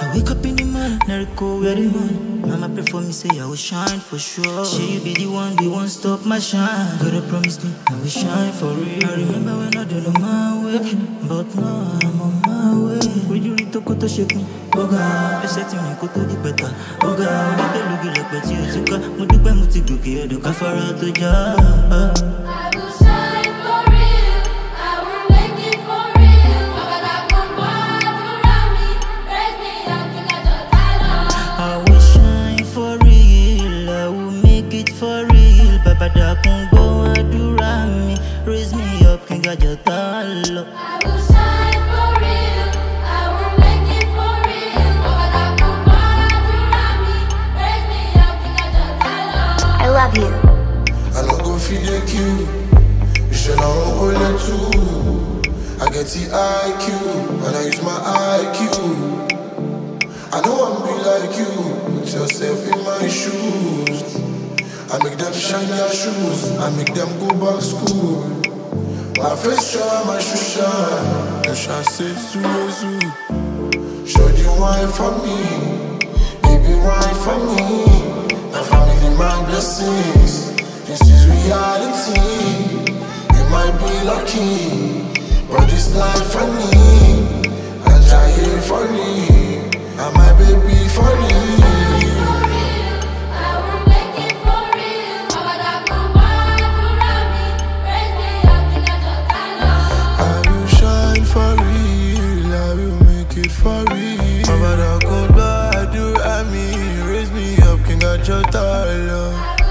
I wake up in the morning, let go where the morning. Mama pray for me, say I will shine for sure. She you be the one, we won't stop my shine. God promised me, I will shine for real. I remember when I don't know my way, but now I'm on my way. Would you read to go to shake me? Oh God, they to me, go to the better. Oh God, they look like better. You took a muduba mutibuki, the kafara to ja. I will shine for real. I will make it for real. Babada kumba durami, raise me up, King Ajotalo. I will shine for real. I will make it for real. Babada kumba durami, raise me up, King Ajotalo. I will shine for real. I will make it for real. Babada kumba durami, raise me up, King Ajotalo. I love you. I don't go feel like you. You should not hold it too. I get the IQ, and I use my IQ. I know I'm be like you. Put yourself in my shoes. I make them shine their shoes. I make them go back school. My face shine, my shoes shine. The shine says to show the wine for me. Baby, wine for me. My family, my blessings. This is reality. You might be lucky, but this life for me. I try it for me, and my baby for me. I will make it for real. Babada kumba durami, raise me up, King Ajotalo. I will shine for real, I will make it for real. Babada kumba durami, raise me up, King Ajotalo.